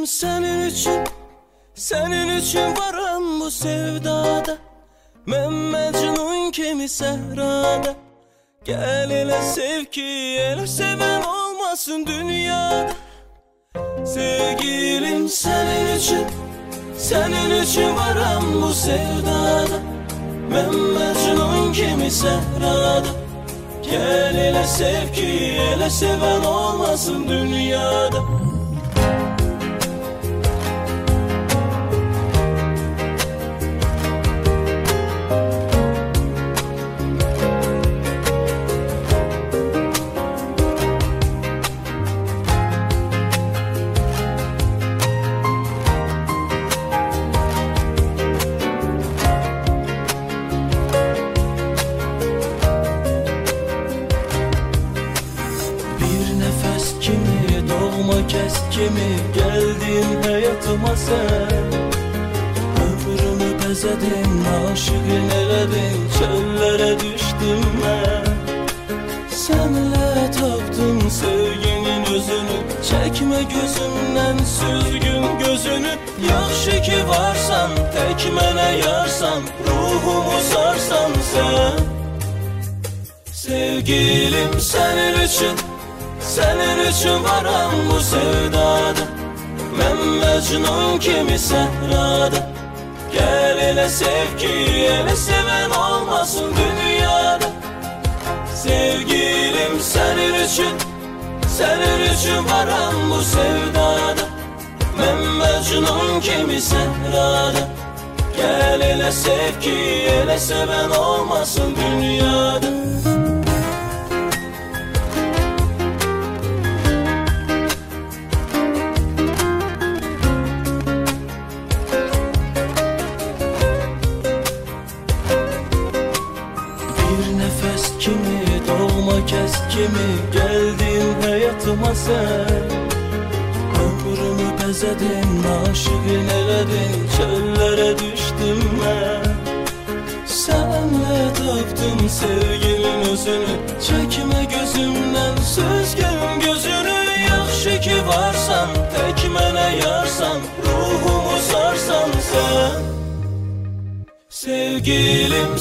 senin için varam bu sevdada. Ben Mecnun kimi sehrada. Gel ele sev ki ele seven olmasın dünyada. Sevgilim senin için varam bu sevdada. Ben Mecnun kimi sehrada. Gel ele sev ki ele seven olmasın dünyada. Kimi geldin hayatıma sen. Ömrümü bezedin, aşıkın eledin, çöllere düştüm ben. Seninle taptım sevginin özünü, çekme gözümden süzgün gözünü. Yaxşı ki varsan, tek mene yarsan, ruhumu sarsan sen. Sevgilim senin için varam bu sevdada. Ben Mecnun kimi sehrada. Gel ele sev ki ele seven olmasın dünyada. Sevgilim senin için varam bu sevdada. Ben Mecnun kimi sehrada. Gel ele sev ki ele seven olmasın dünyada. Kimi doğma kes kimi geldin hayatıma sen. Ömrümü bezedin, aşıkın eledin, çöllere düştüm ben. Seninle taptım sevginin özünü, çekme gözümden süzgün gözünü. Yaxşı ki varsan, tek mene yarsan, ruhumu sarsan sen. Sevgilim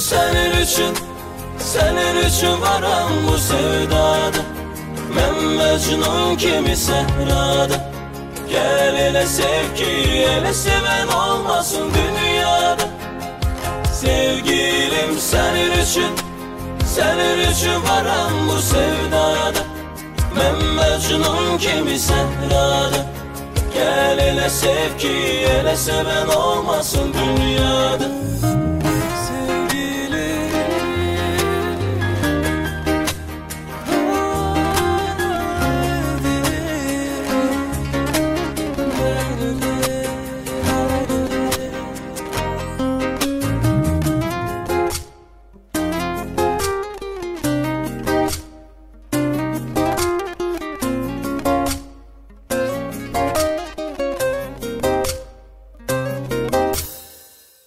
senin için varam bu sevdada. Ben Mecnun kimi sehrada. Gel ele sev ki ele seven olmasın dünyada. Sevgilim senin için varam bu sevdada. Ben Mecnun kimi sehrada. Gel ele sev ki ele seven olmasın dünyada.